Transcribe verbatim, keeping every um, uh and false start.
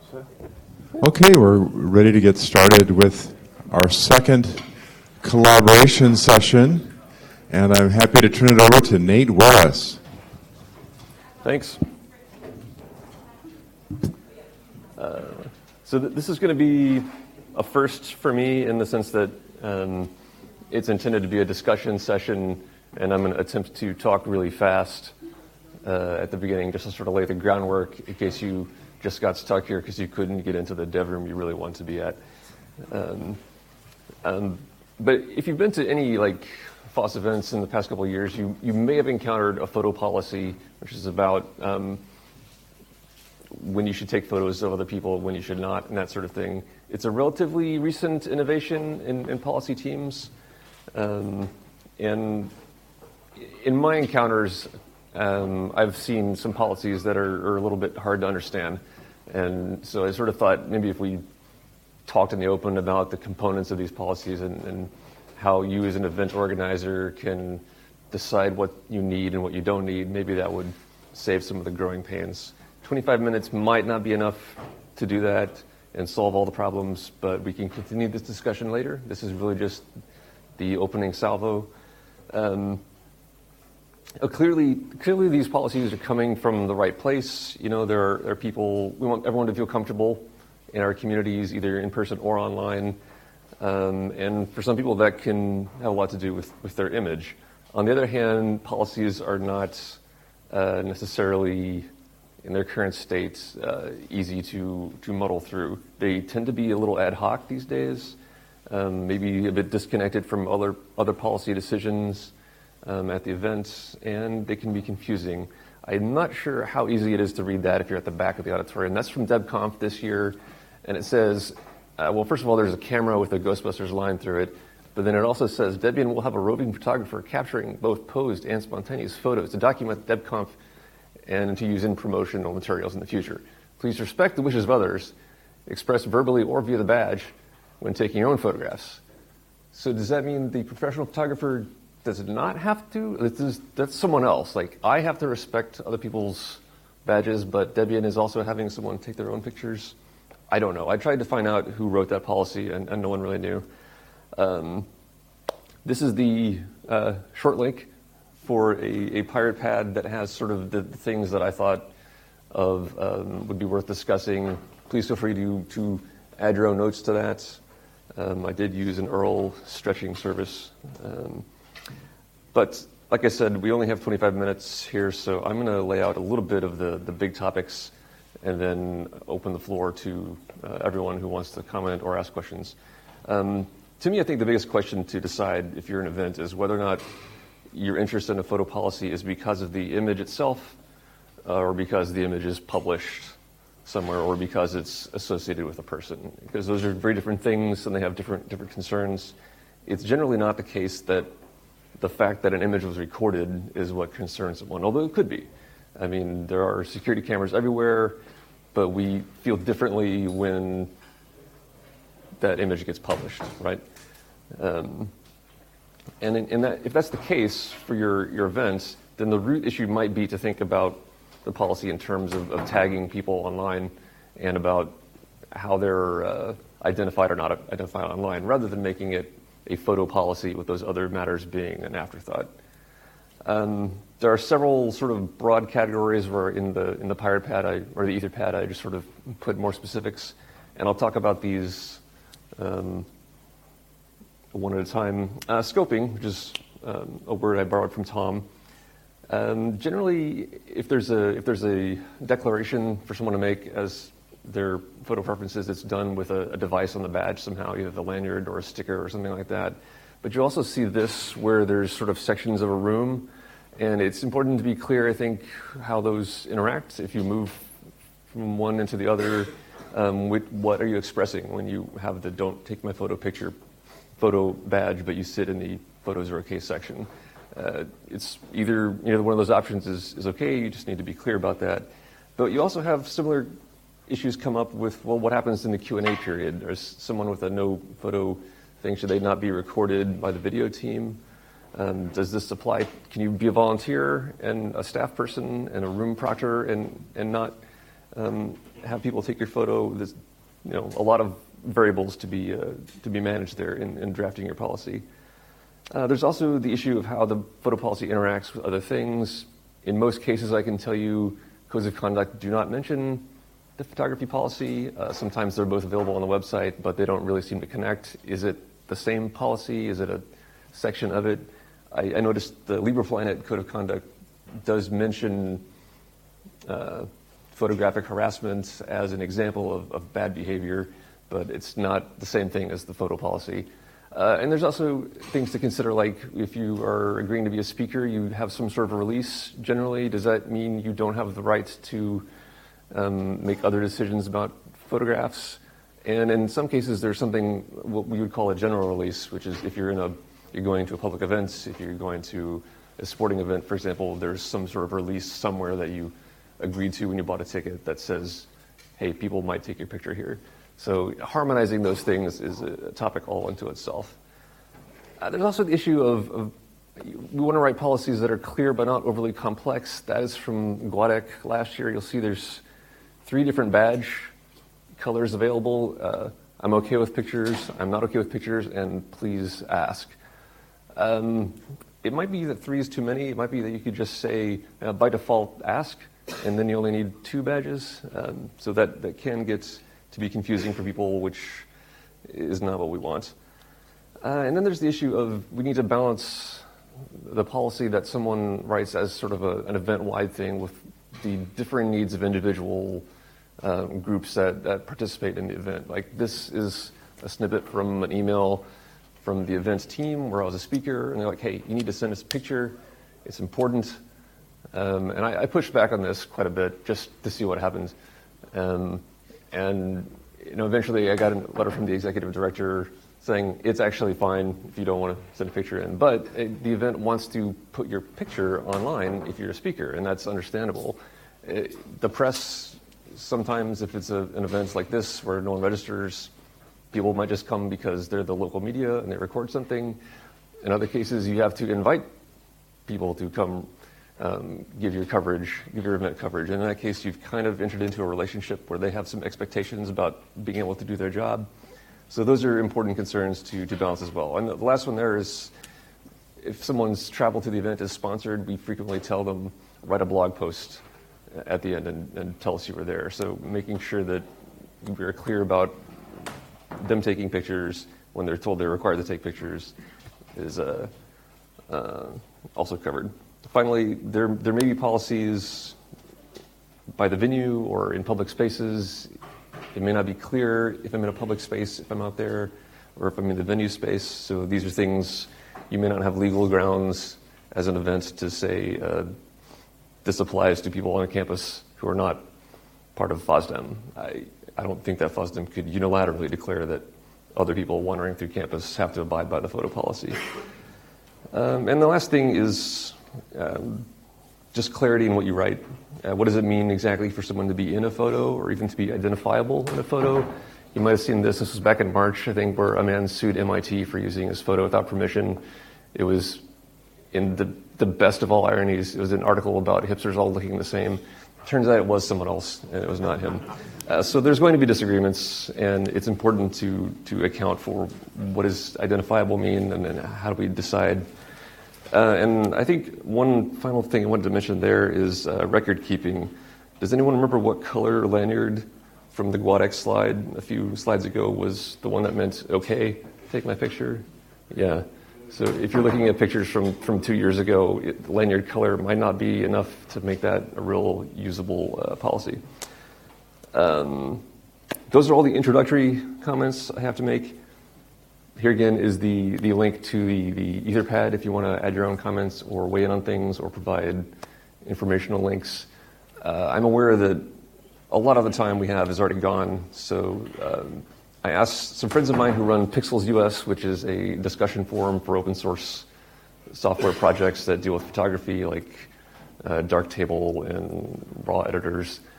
Okay, we're ready to get started with our second collaboration session, and I'm happy to turn it over to Nate Wellis. Thanks. Uh, so th- this is going to be a first for me in the sense that um, it's intended to be a discussion session, and I'm going to attempt to talk really fast uh, at the beginning just to sort of lay the groundwork in case you just got stuck here because you couldn't get into the dev room you really want to be at. Um, um, but if you've been to any like F O S events in the past couple of years, you, you may have encountered a photo policy, which is about um, when you should take photos of other people, when you should not, and that sort of thing. It's a relatively recent innovation in, in policy teams. Um, and in my encounters, um, I've seen some policies that are, are a little bit hard to understand. And so I sort of thought maybe if we talked in the open about the components of these policies and, and how you as an event organizer can decide what you need and what you don't need, maybe that would save some of the growing pains. twenty-five minutes might not be enough to do that and solve all the problems, but we can continue this discussion later. This is really just the opening salvo. Um, uh, clearly, clearly these policies are coming from the right place. You know, there are, there are people, we want everyone to feel comfortable in our communities, either in person or online. Um, and for some people that can have a lot to do with, with their image. On the other hand, policies are not uh, necessarily in their current state uh, easy to, to muddle through. They tend to be a little ad hoc these days, um, maybe a bit disconnected from other, other policy decisions um, at the events, and they can be confusing. I'm not sure how easy it is to read that if you're at the back of the auditorium. That's from DebConf this year, and it says, uh, well, first of all, there's a camera with a Ghostbusters line through it, but then it also says, Debian will have a roving photographer capturing both posed and spontaneous photos to document DebConf and to use in promotional materials in the future. Please respect the wishes of others, expressed verbally or via the badge when taking your own photographs. So does that mean the professional photographer does not have to? Is, that's someone else. Like, I have to respect other people's badges, but Debian is also having someone take their own pictures? I don't know. I tried to find out who wrote that policy, and, and no one really knew. Um, this is the uh, short link for a, a pirate pad that has sort of the, the things that I thought of um, would be worth discussing. Please feel free to, to add your own notes to that. Um, I did use an U R L stretching service. Um, but like I said, we only have twenty-five minutes here, so I'm going to lay out a little bit of the, the big topics and then open the floor to uh, everyone who wants to comment or ask questions. Um, to me, I think the biggest question to decide if you're an event is whether or not your interest in a photo policy is because of the image itself, uh, or because the image is published somewhere, or because it's associated with a person. Because those are very different things, and they have different different concerns. It's generally not the case that the fact that an image was recorded is what concerns someone, although it could be. I mean, there are security cameras everywhere, but we feel differently when that image gets published, right? Um, And in, in that, if that's the case for your, your events, then the root issue might be to think about the policy in terms of, of tagging people online and about how they're uh, identified or not identified online, rather than making it a photo policy with those other matters being an afterthought. Um, there are several sort of broad categories where in the in the Pirate Pad I, or the Etherpad I just sort of put more specifics, and I'll talk about these Um, one at a time. Uh, scoping, which is um, a word I borrowed from Tom. Um, generally, if there's a if there's a declaration for someone to make as their photo preferences, it's done with a, a device on the badge somehow, either the lanyard or a sticker or something like that. But you also see this where there's sort of sections of a room, and it's important to be clear, I think, how those interact. If you move from one into the other, um, with, what are you expressing when you have the "Don't take my photo picture" photo badge, but you sit in the photos are okay section. Uh, it's either, you know, one of those options is, is okay, you just need to be clear about that. But you also have similar issues come up with, well, what happens in the Q and A period? There's someone with a no photo thing, should they not be recorded by the video team? Um, does this apply, can you be a volunteer and a staff person and a room proctor and, and not um, have people take your photo. There's, you know, a lot of variables to be uh, to be managed there in, in drafting your policy. Uh, there's also the issue of how the photo policy interacts with other things. In most cases, I can tell you, codes of conduct do not mention the photography policy. Uh, sometimes they're both available on the website, but they don't really seem to connect. Is it the same policy? Is it a section of it? I, I noticed the LibrePlanet Code of Conduct does mention uh, photographic harassment as an example of, of bad behavior, but it's not the same thing as the photo policy. Uh, and there's also things to consider, like if you are agreeing to be a speaker, you have some sort of a release generally. Does that mean you don't have the right to um, make other decisions about photographs? And in some cases, there's something what we would call a general release, which is if you're in a you're going to a public event, if you're going to a sporting event, for example, there's some sort of release somewhere that you agreed to when you bought a ticket that says, hey, people might take your picture here. So harmonizing those things is a topic all into itself. Uh, there's also the issue of, of we want to write policies that are clear but not overly complex. That is from GUADEC last year. You'll see there's three different badge colors available. Uh, I'm okay with pictures, I'm not okay with pictures, and please ask. Um, it might be that three is too many. It might be that you could just say, uh, by default, ask, and then you only need two badges. Um, so that, that can get to be confusing for people, which is not what we want. Uh, and then there's the issue of we need to balance the policy that someone writes as sort of a, an event-wide thing with the differing needs of individual um, groups that, that participate in the event. Like this is a snippet from an email from the events team where I was a speaker, and they're like, hey, you need to send us a picture. It's important. Um, and I, I pushed back on this quite a bit just to see what happens. Um, and you know, eventually I got a letter from the executive director saying it's actually fine if you don't want to send a picture in. But it, the event wants to put your picture online if you're a speaker, and that's understandable. It, the press, sometimes if it's a, an event like this where no one registers, people might just come because they're the local media and they record something. In other cases, you have to invite people to come um, give your coverage, give your event coverage. And in that case, you've kind of entered into a relationship where they have some expectations about being able to do their job. So those are important concerns to, to balance as well. And the last one there is, if someone's travel to the event is sponsored, we frequently tell them, write a blog post at the end and, and tell us you were there. So making sure that we're clear about them taking pictures when they're told they're required to take pictures is uh, uh, also covered. Finally, there there may be policies by the venue or in public spaces. It may not be clear if I'm in a public space, if I'm out there, or if I'm in the venue space. So these are things you may not have legal grounds as an event to say uh, this applies to people on a campus who are not part of FOSDEM. I, I don't think that FOSDEM could unilaterally declare that other people wandering through campus have to abide by the photo policy. Um, and the last thing is um, just clarity in what you write. Uh, what does it mean exactly for someone to be in a photo or even to be identifiable in a photo? You might have seen this. This was back in March, I think, where a man sued M I T for using his photo without permission. It was, in the, the best of all ironies, it was an article about hipsters all looking the same. Turns out it was someone else, and it was not him. Uh, so there's going to be disagreements, and it's important to to account for what does identifiable mean, and then how do we decide. Uh, and I think one final thing I wanted to mention there is uh, record keeping. Does anyone remember what color lanyard from the GUADEC slide a few slides ago was the one that meant, okay, take my picture? Yeah. So if you're looking at pictures from, from two years ago, it, lanyard color might not be enough to make that a real usable uh, policy. Um, those are all the introductory comments I have to make. Here again is the, the link to the, the Etherpad if you want to add your own comments or weigh in on things or provide informational links. Uh, I'm aware that a lot of the time we have is already gone, so um, I asked some friends of mine who run Pixels U S, which is a discussion forum for open source software projects that deal with photography, like uh, Darktable and RAW editors.